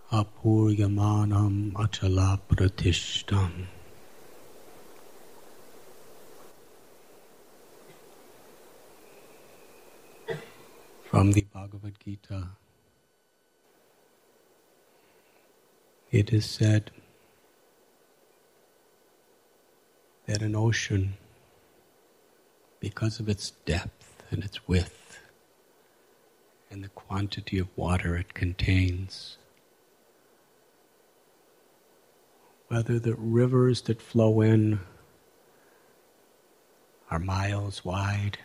Apuryamanam achala pratishtam. From the Bhagavad Gita, it is said that an ocean, because of its depth and its width and the quantity of water it contains, whether the rivers that flow in are miles wide,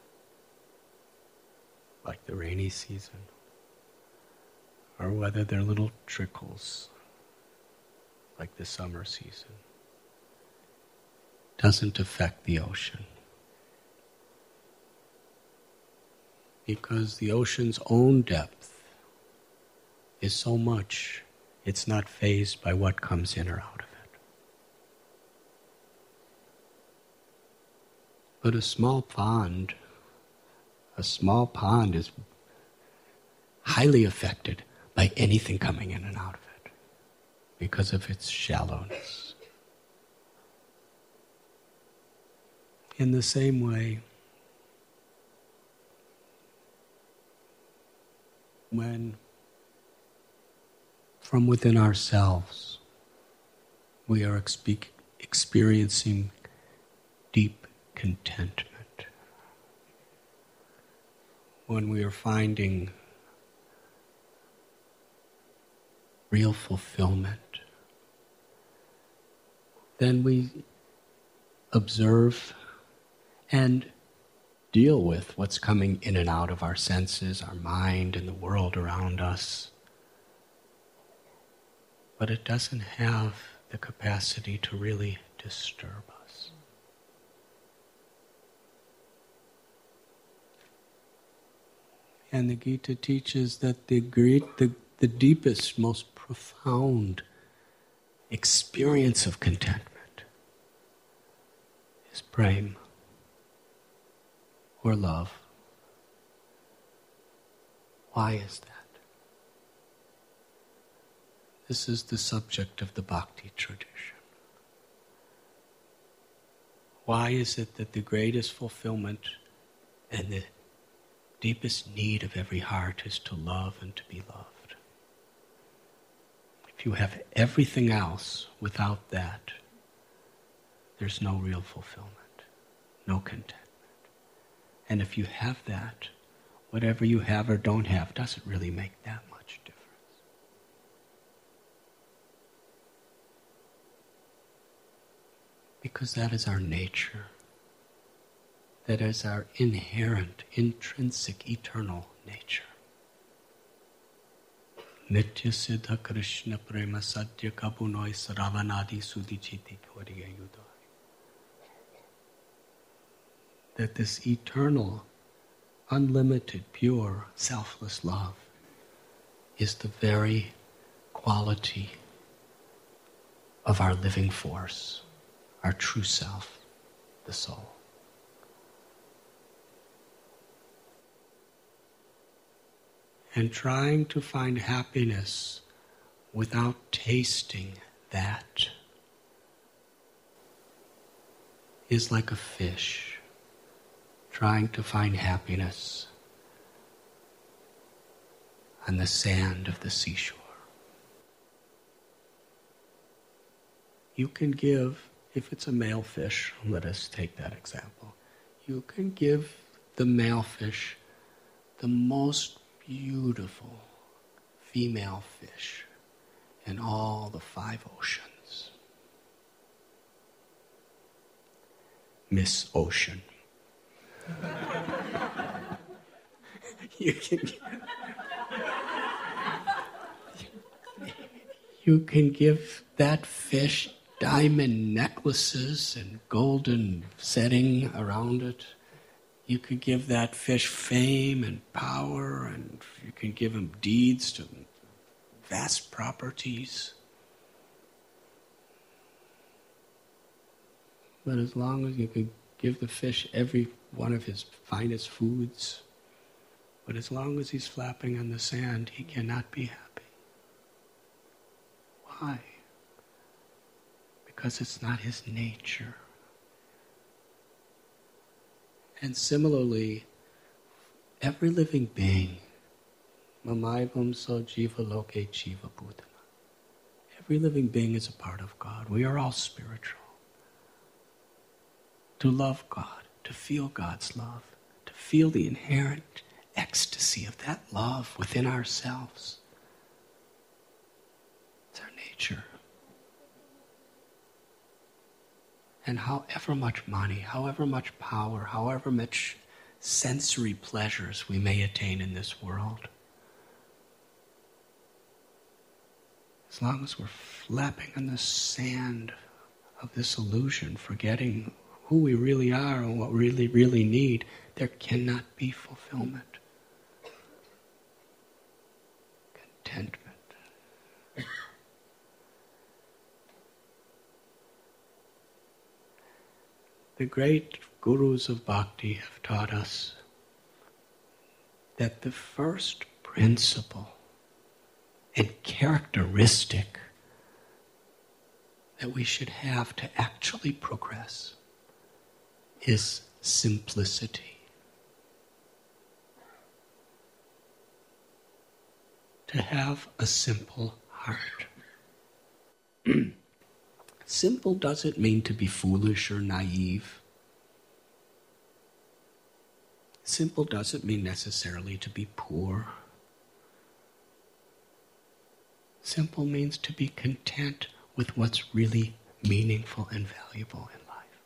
like the rainy season, or whether they're little trickles, like the summer season, doesn't affect the ocean. Because the ocean's own depth is so much, it's not fazed by what comes in or out of it. But a small pond is highly affected by anything coming in and out of it because of its shallowness. In the same way, when from within ourselves we are experiencing deep contentment, when we are finding real fulfillment, then we observe and deal with what's coming in and out of our senses, our mind, and the world around us. But it doesn't have the capacity to really disturb us. And the Gita teaches that the deepest, most profound experience of contentment is prema, or love. Why is that? This is the subject of the Bhakti tradition. Why is it that the greatest fulfillment and the deepest need of every heart is to love and to be loved? If you have everything else without that, there's no real fulfillment, no contentment. And if you have that, whatever you have or don't have doesn't really make that much difference. Because that is our nature. That is our inherent, intrinsic, eternal nature. Nitya Siddha Krishna Prema Satya Kabunoi Saravanadi Sudhichiti Koriyayudai. That this eternal, unlimited, pure, selfless love is the very quality of our living force, our true self, the soul. And trying to find happiness without tasting that is like a fish trying to find happiness on the sand of the seashore. You can give, if it's a male fish, let us take that example, you can give the male fish the most beautiful female fish in all the 5 oceans. Miss Ocean. You can give that fish diamond necklaces and golden setting around it. You could give that fish fame and power, and you can give him deeds to vast properties. But as long as you could give the fish every one of his finest foods, but as long as he's flapping on the sand, he cannot be happy. Why? Because it's not his nature. And similarly, every living being, Mamaivam so jiva loke jiva bhutana. Every living being is a part of God. We are all spiritual. To love God, to feel God's love, to feel the inherent ecstasy of that love within ourselves. It's our nature. And however much money, however much power, however much sensory pleasures we may attain in this world, as long as we're flapping in the sand of this illusion, forgetting who we really are and what we really need, there cannot be fulfillment, contentment. The great gurus of bhakti have taught us that the first principle and characteristic that we should have to actually progress is simplicity. To have a simple heart. Simple doesn't mean to be foolish or naive. Simple doesn't mean necessarily to be poor. Simple means to be content with what's really meaningful and valuable in life.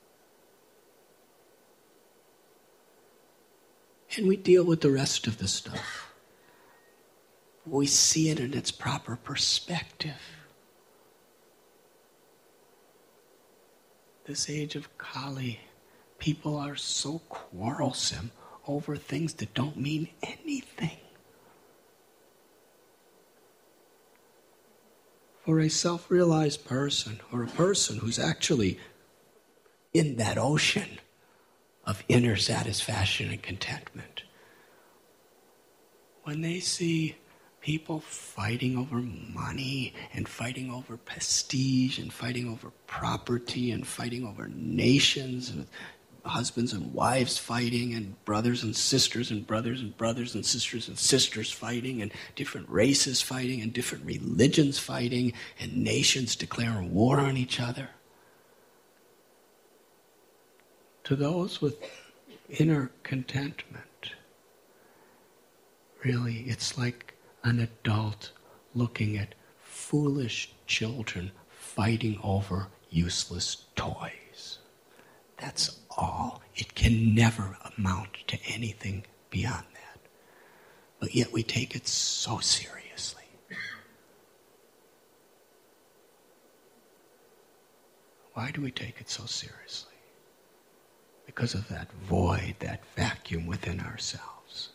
And we deal with the rest of the stuff. We see it in its proper perspective. This age of Kali, people are so quarrelsome over things that don't mean anything. For a self-realized person, or a person who's actually in that ocean of inner satisfaction and contentment, when they see people fighting over money and fighting over prestige and fighting over property and fighting over nations and husbands and wives fighting and brothers and sisters and brothers and brothers and sisters fighting and different races fighting and different religions fighting and nations declaring war on each other. To those with inner contentment, really, it's like an adult looking at foolish children fighting over useless toys. That's all. It can never amount to anything beyond that. But yet we take it so seriously. Why do we take it so seriously? Because of that void, that vacuum within ourselves.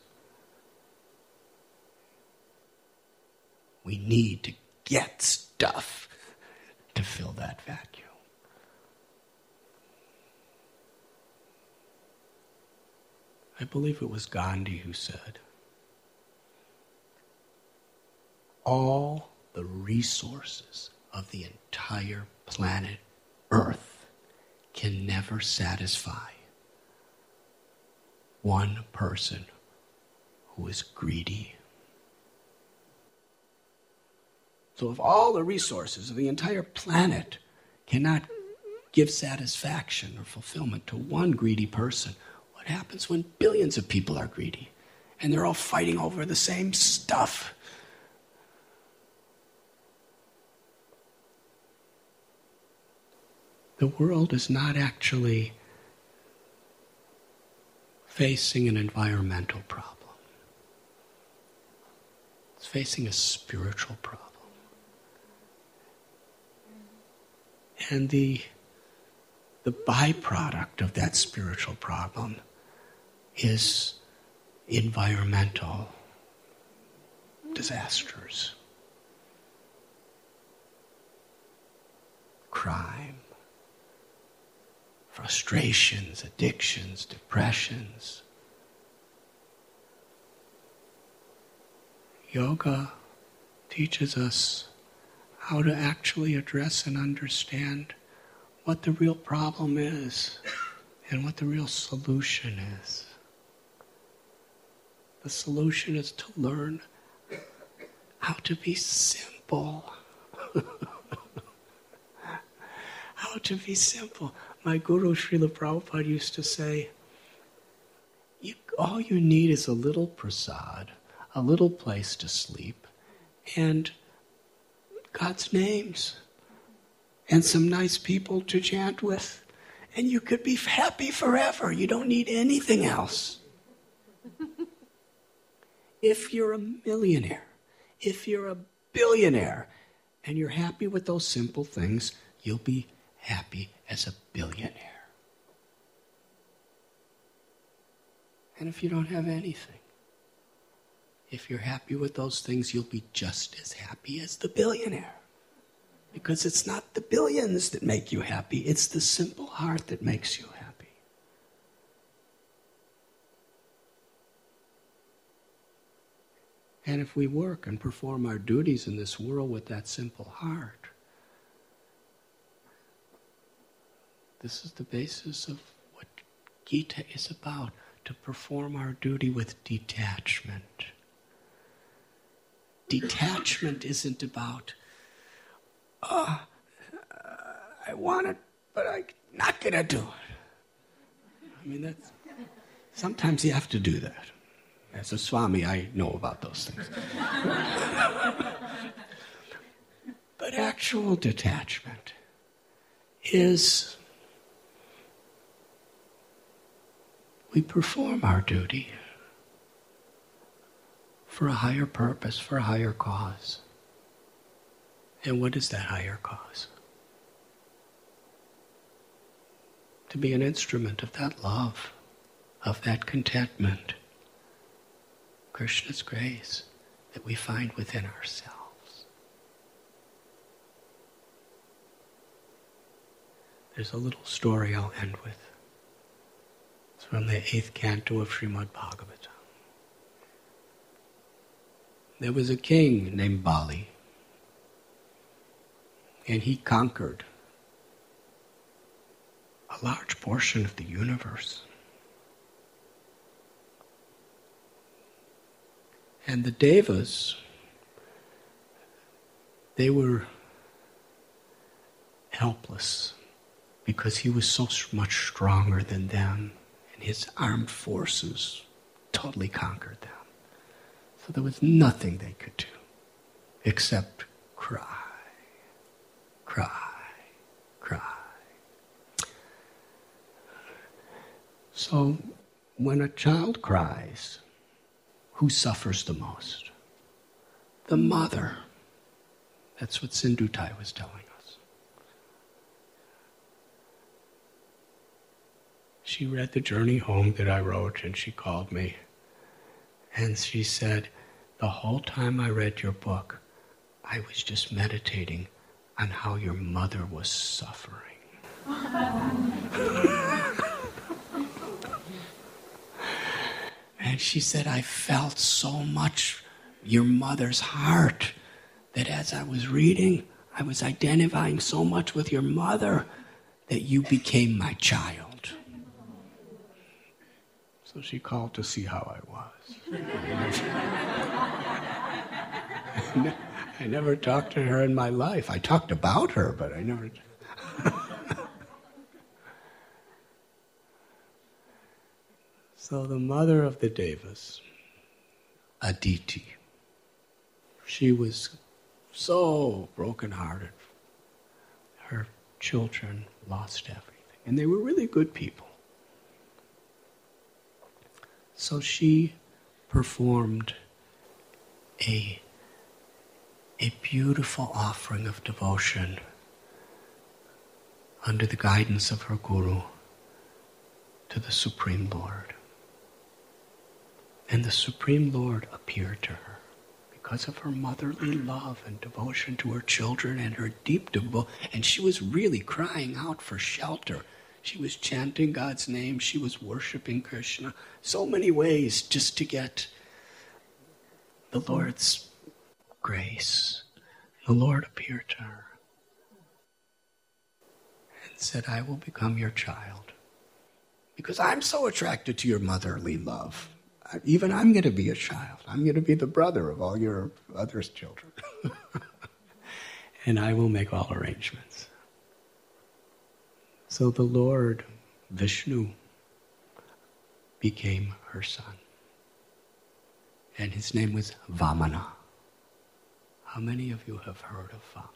We need to get stuff to fill that vacuum. I believe it was Gandhi who said, all the resources of the entire planet Earth can never satisfy one person who is greedy. So if all the resources of the entire planet cannot give satisfaction or fulfillment to one greedy person, what happens when billions of people are greedy and they're all fighting over the same stuff? The world is not actually facing an environmental problem. It's facing a spiritual problem. And the byproduct of that spiritual problem is environmental disasters. Crime, frustrations, addictions, depressions. Yoga teaches us how to actually address and understand what the real problem is and what the real solution is. The solution is to learn how to be simple. How to be simple. My guru, Srila Prabhupada, used to say, all you need is a little prasad, a little place to sleep, and God's names, and some nice people to chant with, and you could be happy forever. You don't need anything else. If you're a millionaire, if you're a billionaire, and you're happy with those simple things, you'll be happy as a billionaire. And if you don't have anything, if you're happy with those things, you'll be just as happy as the billionaire. Because it's not the billions that make you happy, it's the simple heart that makes you happy. And if we work and perform our duties in this world with that simple heart, this is the basis of what Gita is about, to perform our duty with detachment. Detachment isn't about, I want it, but I'm not going to do it. I mean, sometimes you have to do that. As a Swami, I know about those things. But actual detachment is we perform our duty for a higher purpose, for a higher cause. And what is that higher cause? To be an instrument of that love, of that contentment, Krishna's grace that we find within ourselves. There's a little story I'll end with. It's from the 8th canto of Srimad Bhagavatam. There was a king named Bali, and he conquered a large portion of the universe. And the Devas, they were helpless because he was so much stronger than them, and his armed forces totally conquered them. So there was nothing they could do except cry, cry, cry. So when a child cries, who suffers the most? The mother. That's what Sindhutai was telling us. She read the journey home that I wrote, and she called me. And she said, the whole time I read your book, I was just meditating on how your mother was suffering. And she said, I felt so much your mother's heart that as I was reading, I was identifying so much with your mother that you became my child. So she called to see how I was. I never talked to her in my life. I talked about her, but I never... So the mother of the Devas, Aditi, she was so brokenhearted. Her children lost everything. And they were really good people. So she performed a beautiful offering of devotion under the guidance of her guru to the Supreme Lord. And the Supreme Lord appeared to her because of her motherly love and devotion to her children and her deep devotion. And she was really crying out for shelter. She was chanting God's name. She was worshiping Krishna. So many ways just to get the Lord's grace, the Lord appeared to her and said, I will become your child because I'm so attracted to your motherly love. Even I'm going to be a child. I'm going to be the brother of all your other children. And I will make all arrangements. So the Lord, Vishnu, became her son. And his name was Vamana. How many of you have heard of Vamana?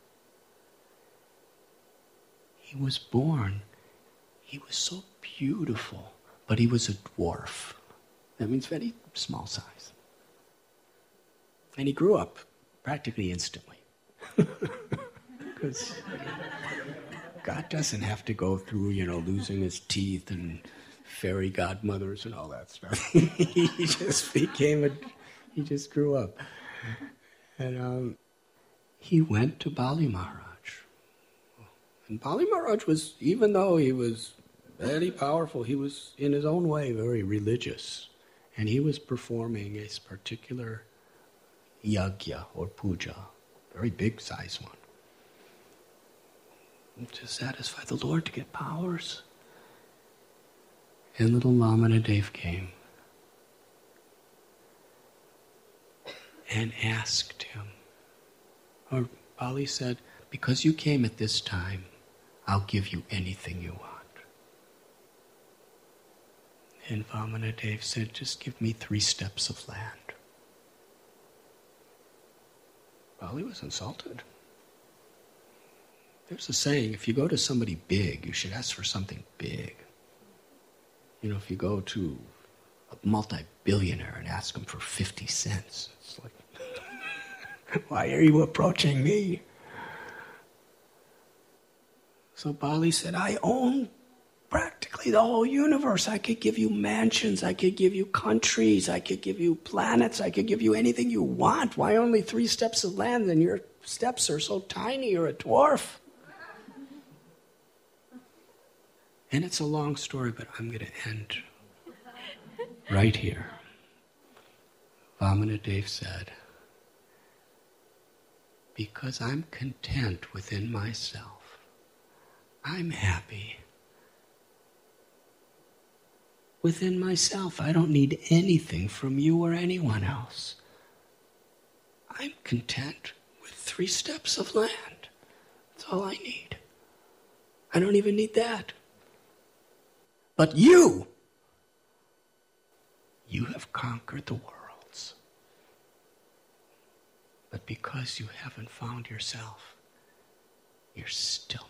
He was born, he was so beautiful, but he was a dwarf. That means very small size. And he grew up practically instantly. Because God doesn't have to go through, losing his teeth and fairy godmothers and all that stuff. He just grew up. And he went to Bali Maharaj. And Bali Maharaj was, even though he was very powerful, he was in his own way very religious. And he was performing a particular yajna or puja, very big size one, to satisfy the Lord, to get powers. And little Vamana Dev came and asked him, or Bali said, because you came at this time, I'll give you anything you want. And Vamana Dev said, just give me 3 steps of land. Bali was insulted. There's a saying, if you go to somebody big, you should ask for something big. If you go to a multi-billionaire and ask him for 50 cents, it's like, why are you approaching me? So Bali said, I own practically the whole universe. I could give you mansions, I could give you countries, I could give you planets, I could give you anything you want. Why only 3 steps of land? And your steps are so tiny, you're a dwarf. And it's a long story, but I'm going to end right here. Vamana Dev said, because I'm content within myself, I'm happy within myself. I don't need anything from you or anyone else. I'm content with 3 steps of land. That's all I need. I don't even need that. But you have conquered the worlds. But because you haven't found yourself, you're still